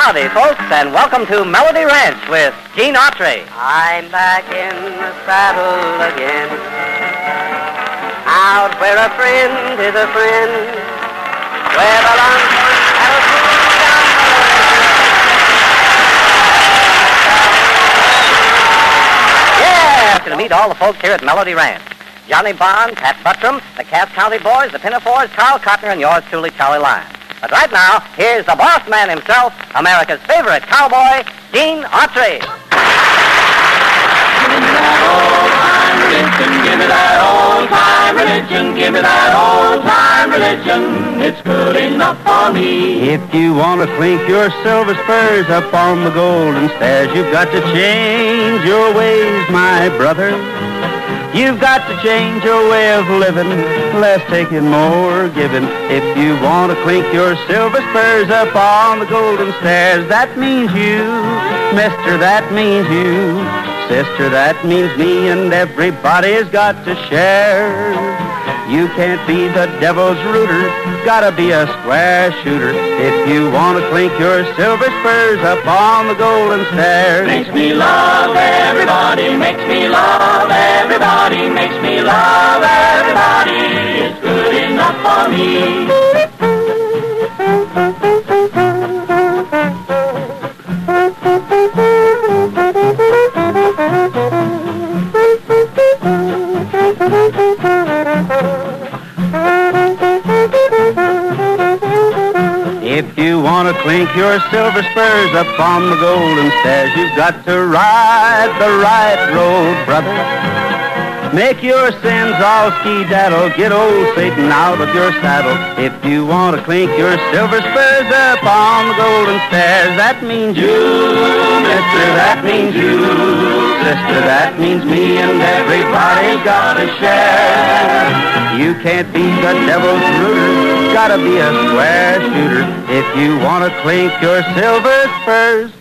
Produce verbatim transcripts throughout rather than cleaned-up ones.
Howdy, folks, and welcome to Melody Ranch with Gene Autry. I'm back in the saddle again, out where a friend is a friend, where the lunch and a food down the Yeah, to meet all the folks here at Melody Ranch. Johnny Bond, Pat Buttram, the Cass County Boys, the Pinafores, Carl Cotner, and yours truly, Charlie Lyon. But right now, here's the boss man himself, America's favorite cowboy, Gene Autry. Give me that old-time religion, give me that old-time religion, it's good enough for me. If you want to clink your silver spurs up on the golden stairs, you've got to change your ways, my brother. You've got to change your way of living, less taking, more giving. If you want to clink your silver spurs up on the golden stairs, that means you, mister, that means you, sister, that means me, and everybody's got to share. You can't be the devil's rooter, gotta be a square shooter. If you want to clink your silver spurs up on the golden stairs. Makes me love everybody, makes me love everybody, makes me love everybody, it's good enough for me. If you want to clink your silver spurs up on the golden stairs, you've got to ride the right road, brother. Make your sins all ski-daddle, get old Satan out of your saddle. If you want to clink your silver spurs up on the golden stairs, that means you, mister, that means you, sister, that means me, and everybody's got to share. You can't be the devil's rooter, gotta be a square shooter. If you want to clink your silver spurs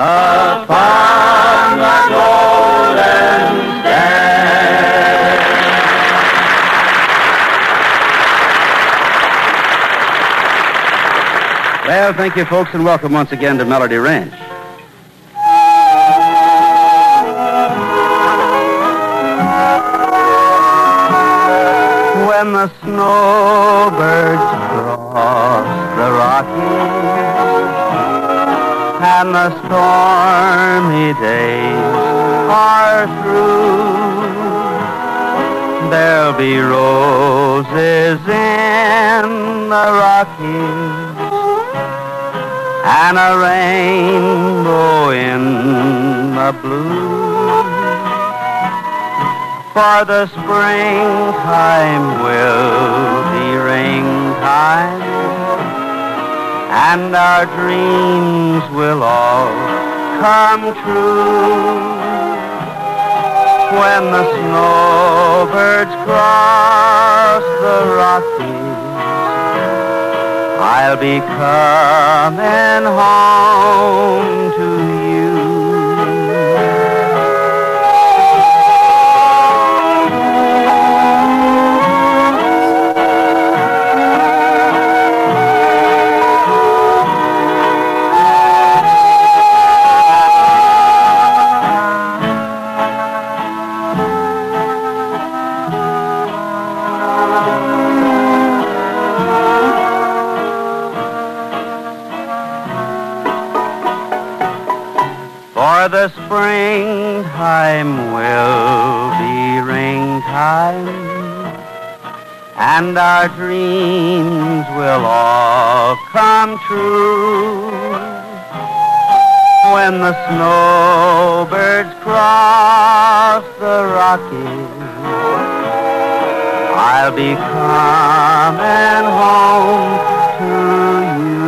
upon the golden stairs. Well, thank you, folks, and welcome once again to Melody Ranch. When the snowbirds cross the Rockies and the stormy days are through, there'll be roses in the Rockies and a rainbow in the blue. For the springtime will be ring-time, and our dreams will all come true. When the snowbirds cross the Rockies, I'll be coming home to you. For the springtime will be ring-time, and our dreams will all come true. When the snowbirds cross the Rockies, I'll be coming home to you.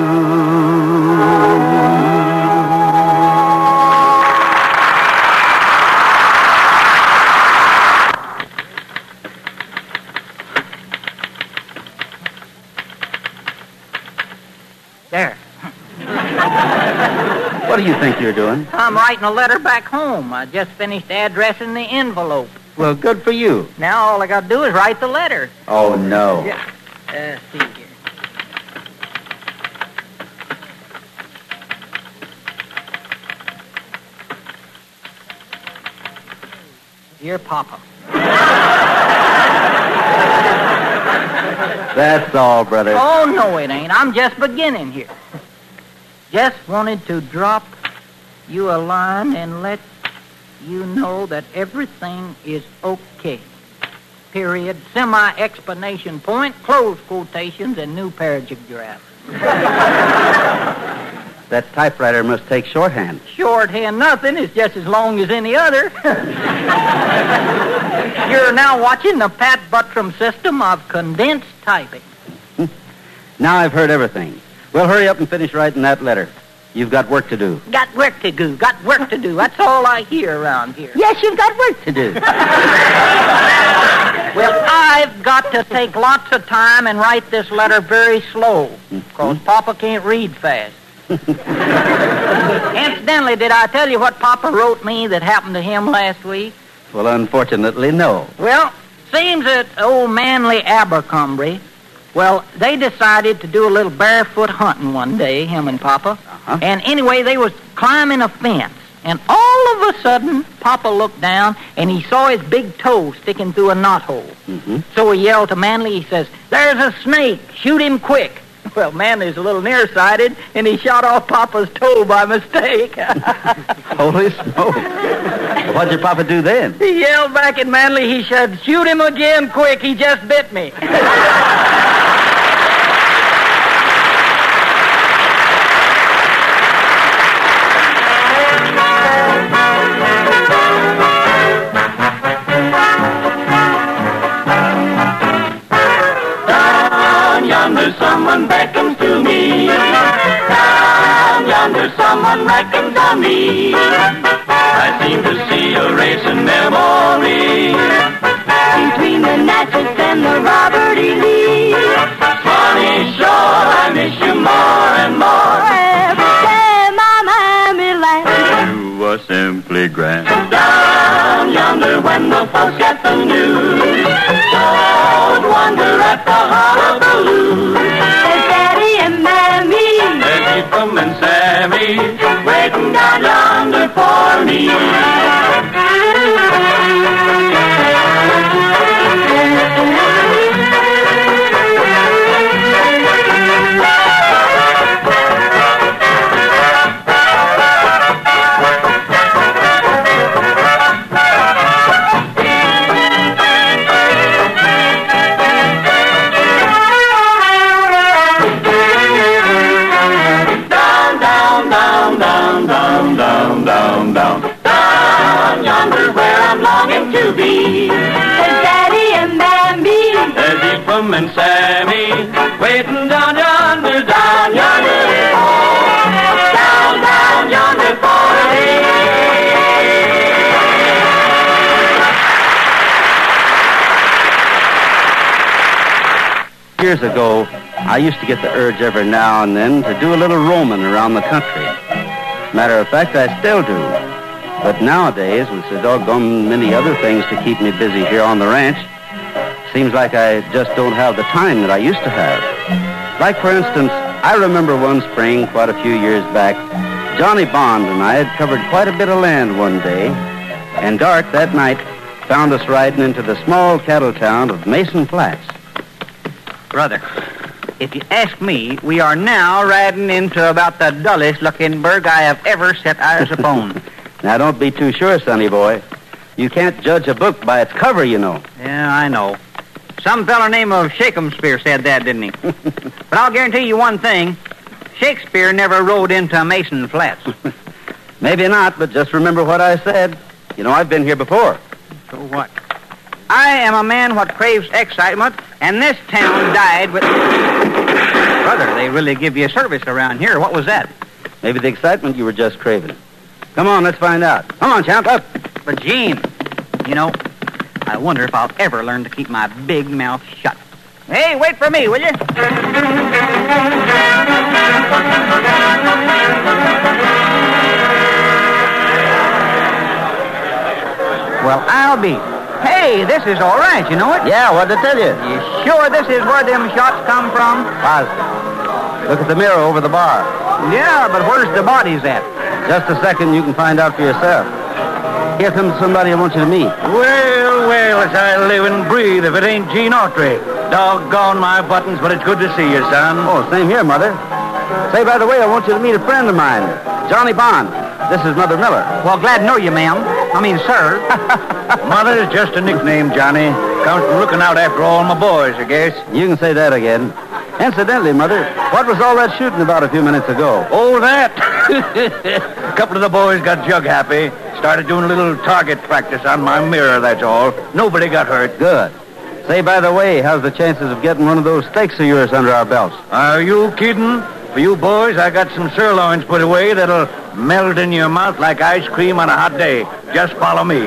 There. What do you think you're doing? I'm writing a letter back home. I just finished addressing the envelope. Well, good for you. Now all I got to do is write the letter. Oh, no. Yeah. Uh, see here. Dear Papa. That's all, brother. Oh, no, it ain't. I'm just beginning here. Just wanted to drop you a line and let you know that everything is okay. Period. Semi-explanation point, close quotations, and new paragraph. That typewriter must take shorthand. Shorthand nothing. It's just as long as any other. You're now watching the Pat Buttram system of condensed typing. Now I've heard everything. Well, hurry up and finish writing that letter. You've got work to do. Got work to do. Got work to do. That's all I hear around here. Yes, you've got work to do. Well, I've got to take lots of time and write this letter very slow, because Papa can't read fast. Incidentally, did I tell you what Papa wrote me that happened to him last week? Well, unfortunately, no. Well, seems that old Manly Abercrombie, well, they decided to do a little barefoot hunting one day, him and Papa. Uh-huh. And anyway, they was climbing a fence. And all of a sudden, Papa looked down, and he saw his big toe sticking through a knothole. Mm-hmm. So he yelled to Manly, he says, "There's a snake. Shoot him quick." Well, Manly's a little nearsighted, and he shot off Papa's toe by mistake. Holy smoke. What'd your Papa do then? He yelled back at Manly, he said, "Shoot him again quick. He just bit me." Someone beckons to me. Down yonder, someone reckons on me. I seem to see a racing memory between the Natchez and the Robert E. Lee. Sunny shore, I miss you more and more. Every day, my Miami land. You were simply grand. Down yonder, when the folks get the news, don't wonder at the hullabaloo. There's Daddy and Mammy, there's Ephraim and Sammy, waiting down yonder for me. To be. There's Daddy and Mammy, there's Ephraim and Sammy, waiting down yonder, down yonder, down, down yonder for me. Years ago, I used to get the urge every now and then to do a little roaming around the country. Matter of fact, I still do. But nowadays, with so doggone many other things to keep me busy here on the ranch, seems like I just don't have the time that I used to have. Like, for instance, I remember one spring, quite a few years back, Johnny Bond and I had covered quite a bit of land one day, and dark that night found us riding into the small cattle town of Mason Flats. Brother, if you ask me, we are now riding into about the dullest-looking burg I have ever set eyes upon. Now, don't be too sure, sonny boy. You can't judge a book by its cover, you know. Yeah, I know. Some fellow named of Shakespeare said that, didn't he? But I'll guarantee you one thing. Shakespeare never rode into Mason Flats. Maybe not, but just remember what I said. You know, I've been here before. So what? I am a man what craves excitement, and this town died with... Brother, they really give you a service around here. What was that? Maybe the excitement you were just craving. Come on, let's find out. Come on, champ, up. But, Gene, you know, I wonder if I'll ever learn to keep my big mouth shut. Hey, wait for me, will you? Well, I'll be. Hey, this is all right, you know it? Yeah, what'd I tell you? You sure this is where them shots come from? Positive. Look at the mirror over the bar. Yeah, but where's the bodies at? Just a second, you can find out for yourself. Here comes somebody I want you to meet. Well, well, as I live and breathe, if it ain't Gene Autry. Doggone my buttons, but it's good to see you, son. Oh, same here, Mother. Say, by the way, I want you to meet a friend of mine, Johnny Bond. This is Mother Miller. Well, glad to know you, ma'am. I mean, sir. Mother's just a nickname, Johnny. Comes from looking out after all my boys, I guess. You can say that again. Incidentally, Mother, what was all that shooting about a few minutes ago? Oh, that. A couple of the boys got jug happy. Started doing a little target practice on my mirror, that's all. Nobody got hurt. Good. Say, by the way, how's the chances of getting one of those steaks of yours under our belts? Are you kidding? For you boys, I got some sirloins put away that'll melt in your mouth like ice cream on a hot day. Just follow me.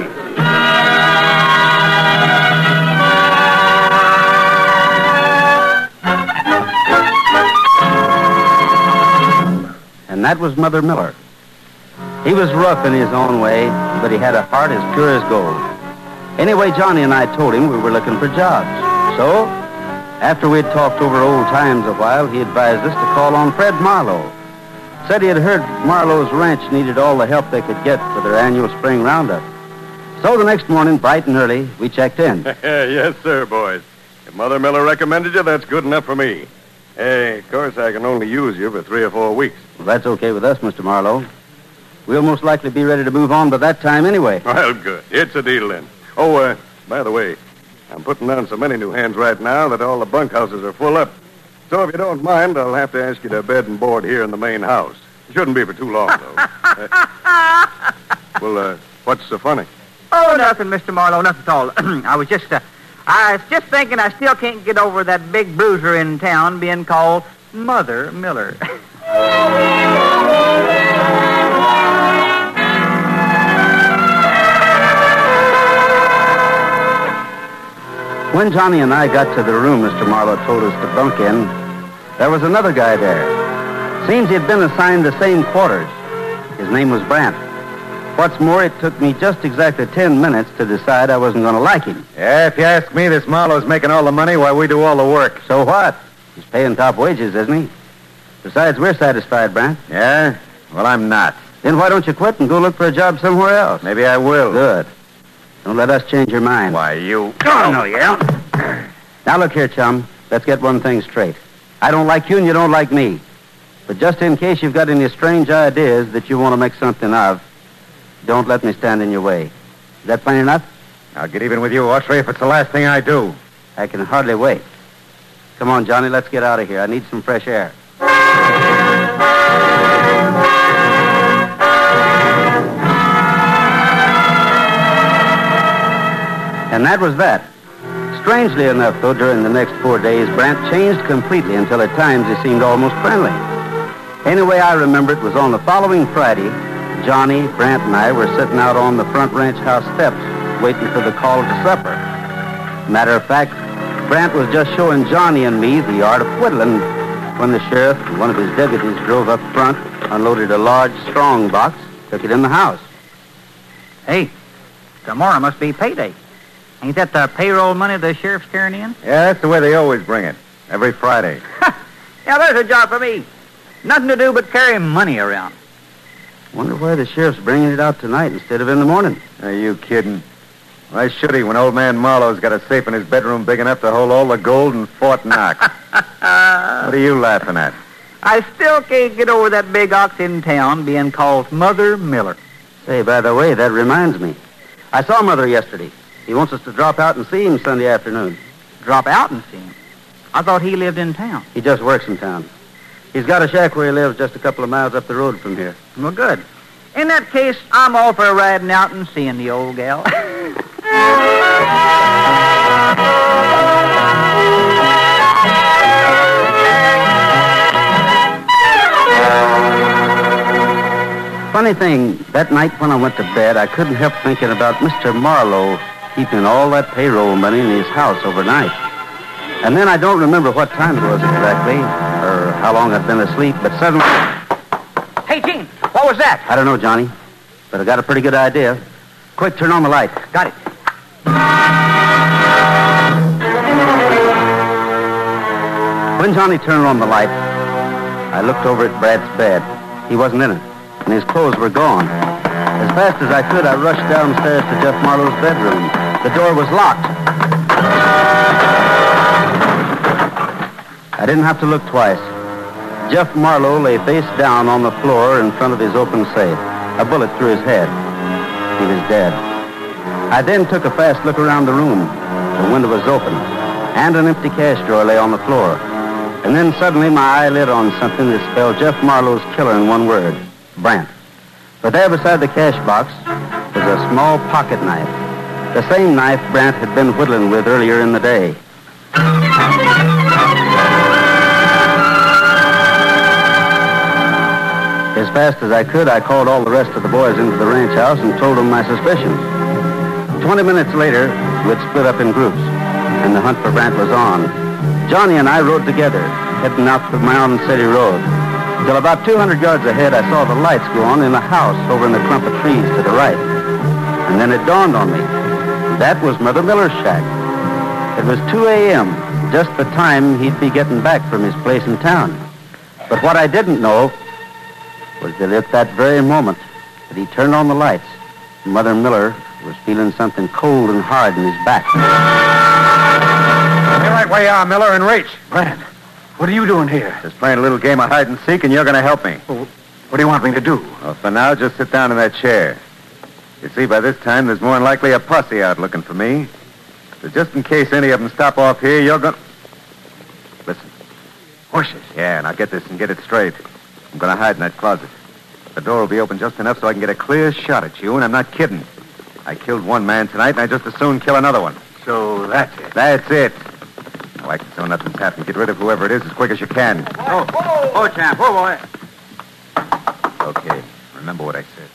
And that was Mother Miller. He was rough in his own way, but he had a heart as pure as gold. Anyway, Johnny and I told him we were looking for jobs. So, after we'd talked over old times a while, he advised us to call on Fred Marlowe. Said he had heard Marlowe's ranch needed all the help they could get for their annual spring roundup. So the next morning, bright and early, we checked in. Yes, sir, boys. If Mother Miller recommended you, that's good enough for me. Hey, of course, I can only use you for three or four weeks. Well, that's okay with us, Mister Marlowe. We'll most likely be ready to move on by that time anyway. Well, good. It's a deal then. Oh, uh, by the way, I'm putting down so many new hands right now that all the bunkhouses are full up. So if you don't mind, I'll have to ask you to bed and board here in the main house. Shouldn't be for too long, though. uh, well, uh, what's so funny? Oh, nothing, Mister Marlowe, nothing at all. I was just, uh, I was just thinking I still can't get over that big bruiser in town being called Mother Miller. When Johnny and I got to the room Mister Marlowe told us to bunk in, there was another guy there. Seems he'd been assigned the same quarters. His name was Brant. What's more, it took me just exactly ten minutes to decide I wasn't going to like him. Yeah, if you ask me, this Marlowe's making all the money while we do all the work. So what? He's paying top wages, isn't he? Besides, we're satisfied, Brant. Yeah? Well, I'm not. Then why don't you quit and go look for a job somewhere else? Maybe I will. Good. Don't let us change your mind. Why, you... Oh, no, you don't. Now, look here, chum. Let's get one thing straight. I don't like you and you don't like me. But just in case you've got any strange ideas that you want to make something of, don't let me stand in your way. Is that plain enough? I'll get even with you, Autry, if it's the last thing I do. I can hardly wait. Come on, Johnny, let's get out of here. I need some fresh air. And that was that. Strangely enough, though, during the next four days, Brant changed completely until at times he seemed almost friendly. Anyway, I remember it was on the following Friday, Johnny, Brant, and I were sitting out on the front ranch house steps waiting for the call to supper. Matter of fact, Brant was just showing Johnny and me the art of whittling when the sheriff and one of his deputies drove up front, unloaded a large strong box, took it in the house. Hey, tomorrow must be payday. Ain't that the payroll money the sheriff's carrying in? Yeah, that's the way they always bring it. Every Friday. Yeah, there's a job for me. Nothing to do but carry money around. Wonder why the sheriff's bringing it out tonight instead of in the morning. Are you kidding? Why should he when old man Marlowe's got a safe in his bedroom big enough to hold all the gold in Fort Knox? What are you laughing at? I still can't get over that big ox in town being called Mother Miller. Say, by the way, that reminds me. I saw Mother yesterday. He wants us to drop out and see him Sunday afternoon. Drop out and see him? I thought he lived in town. He just works in town. He's got a shack where he lives just a couple of miles up the road from here. Well, good. In that case, I'm all for riding out and seeing the old gal. Funny thing, that night when I went to bed, I couldn't help thinking about Mister Marlowe keeping all that payroll money in his house overnight. And then I don't remember what time it was exactly, or how long I'd been asleep, but suddenly... Hey, Gene, what was that? I don't know, Johnny, but I got a pretty good idea. Quick, turn on the light. Got it. When Johnny turned on the light, I looked over at Brad's bed. He wasn't in it, and his clothes were gone. As fast as I could, I rushed downstairs to Jeff Marlowe's bedroom. The door was locked. I didn't have to look twice. Jeff Marlowe lay face down on the floor in front of his open safe. A bullet through his head. He was dead. I then took a fast look around the room. The window was open, and an empty cash drawer lay on the floor. And then suddenly my eye lit on something that spelled Jeff Marlowe's killer in one word, Brant. But there beside the cash box was a small pocket knife. The same knife Brant had been whittling with earlier in the day. As fast as I could, I called all the rest of the boys into the ranch house and told them my suspicions. Twenty minutes later, we'd split up in groups, and the hunt for Brant was on. Johnny and I rode together, heading out the Mound City Road. Till about two hundred yards ahead, I saw the lights go on in a house over in the clump of trees to the right. And then it dawned on me. That was Mother Miller's shack. It was two a.m., just the time he'd be getting back from his place in town. But what I didn't know was that at that very moment that he turned on the lights, Mother Miller was feeling something cold and hard in his back. Stay right where you are, Miller, and reach. Brant, what are you doing here? Just playing a little game of hide and seek, and you're going to help me. Well, what do you want me to do? Well, for now, just sit down in that chair. You see, by this time, there's more than likely a posse out looking for me. So just in case any of them stop off here, you're going to... Listen. Horses? Yeah, now get this and get it straight. I'm going to hide in that closet. The door will be open just enough so I can get a clear shot at you, and I'm not kidding. I killed one man tonight, and I just as soon kill another one. So that's it? That's it. Now, act as though nothing's happened. Get rid of whoever it is as quick as you can. Oh, oh, champ. Oh, boy. Okay. Remember what I said.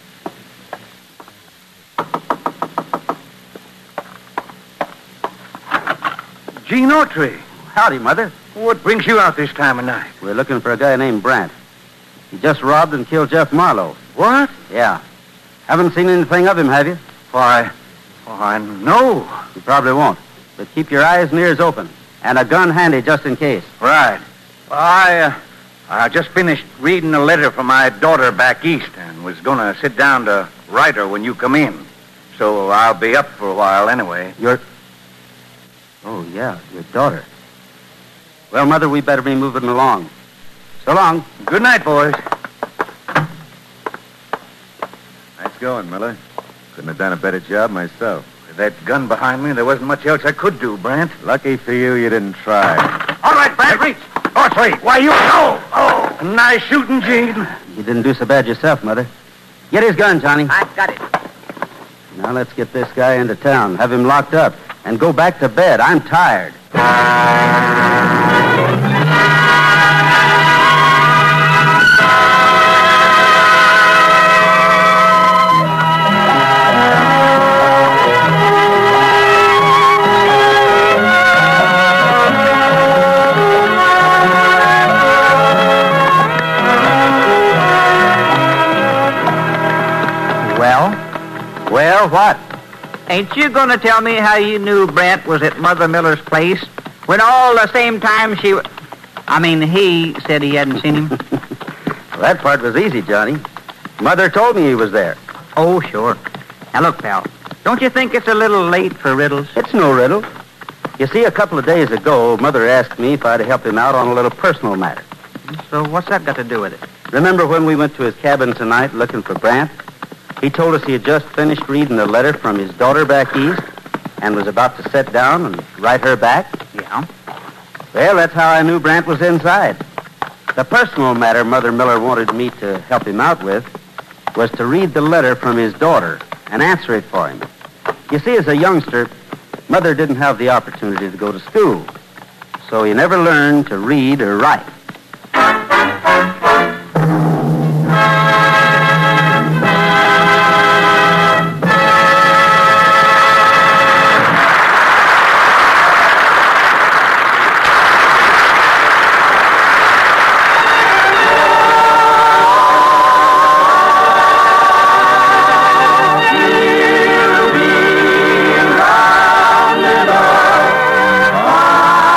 Gene Autry. Howdy, Mother. What brings you out this time of night? We're looking for a guy named Brant. He just robbed and killed Jeff Marlowe. What? Yeah. Haven't seen anything of him, have you? Why, why, no. You probably won't. But keep your eyes and ears open. And a gun handy just in case. Right. Well, I, uh, I just finished reading a letter from my daughter back east and was going to sit down to write her when you come in. So I'll be up for a while anyway. Your... Oh, yeah, your daughter. Well, Mother, we better be moving along. So long. Good night, boys. Nice going, Miller. Couldn't have done a better job myself. With that gun behind me, there wasn't much else I could do, Brant. Lucky for you, you didn't try. All right, Brant, reach. Oh, sweet. Why, you... Oh, oh. Nice shooting, Gene. You didn't do so bad yourself, Mother. Get his gun, Johnny. I've got it. Now let's get this guy into town, have him locked up, and go back to bed. I'm tired. Well, Well, what? ain't you going to tell me how you knew Brant was at Mother Miller's place when all the same time she... W- I mean, he said he hadn't seen him? Well, that part was easy, Johnny. Mother told me he was there. Oh, sure. Now, look, pal, don't you think it's a little late for riddles? It's no riddle. You see, a couple of days ago, Mother asked me if I'd help him out on a little personal matter. So what's that got to do with it? Remember when we went to his cabin tonight looking for Brant? He told us he had just finished reading a letter from his daughter back east and was about to sit down and write her back. Yeah? Well, that's how I knew Brant was inside. The personal matter Mother Miller wanted me to help him out with was to read the letter from his daughter and answer it for him. You see, as a youngster, Mother didn't have the opportunity to go to school, so he never learned to read or write.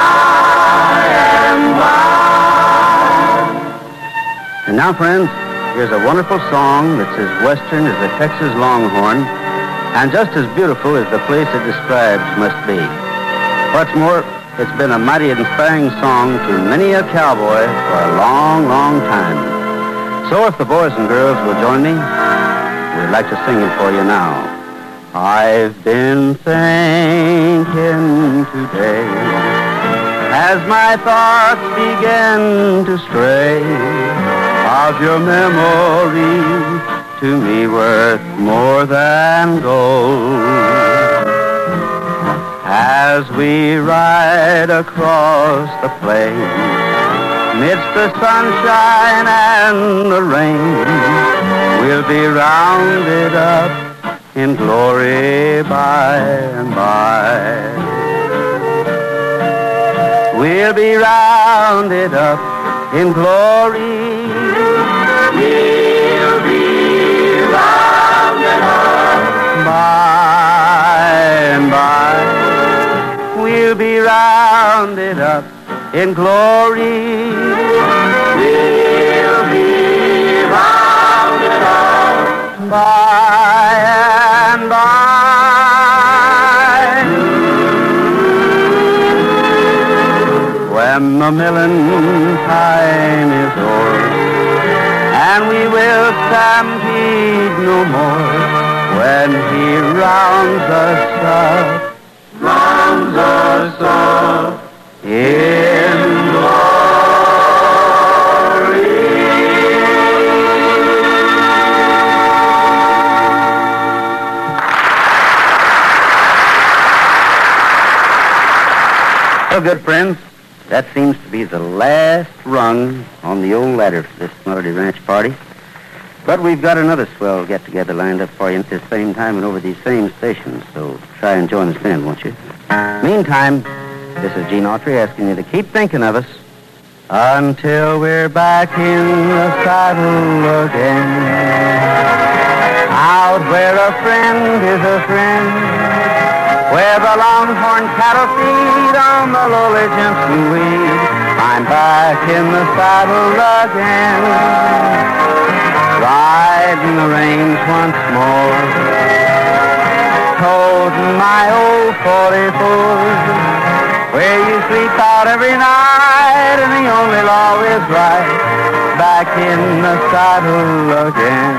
And now, friends, Here's a wonderful song that's as western as the Texas Longhorn, and just as beautiful as the place it describes must be. What's more, it's been a mighty inspiring song to many a cowboy for a long, long time. So if the boys and girls will join me, we'd like to sing it for you now. I've been thinking today, as my thoughts begin to stray, of your memory, to me worth more than gold. As we ride across the plain, midst the sunshine and the rain, we'll be rounded up in glory by and by. We'll be rounded up in glory. We'll be rounded up by and by. We'll be rounded up in glory. We'll be rounded up by and by. When the milling time is o'er, and we will stampede no more, when he rounds us up, rounds us up in glory. Well, good friends, that seems to be the last rung on the old ladder for this Melody Ranch party. But we've got another swell get-together lined up for you at the same time and over these same stations, so try and join us then, won't you? Meantime, this is Gene Autry asking you to keep thinking of us until we're back in the saddle again. Out where a friend is a friend, where the longhorn cattle feed on the lowly Jimson weed, I'm back in the saddle again, riding the range once more, toting my old forty-four, where you sleep out every night and the only law is right, back in the saddle again.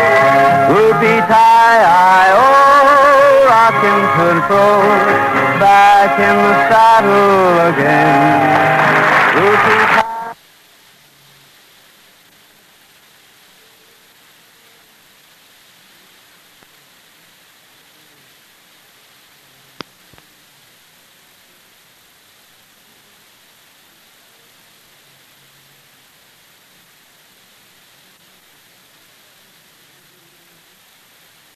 Whoopie-tie-I-oh, rockin' to and fro, back in the saddle again. Whoopie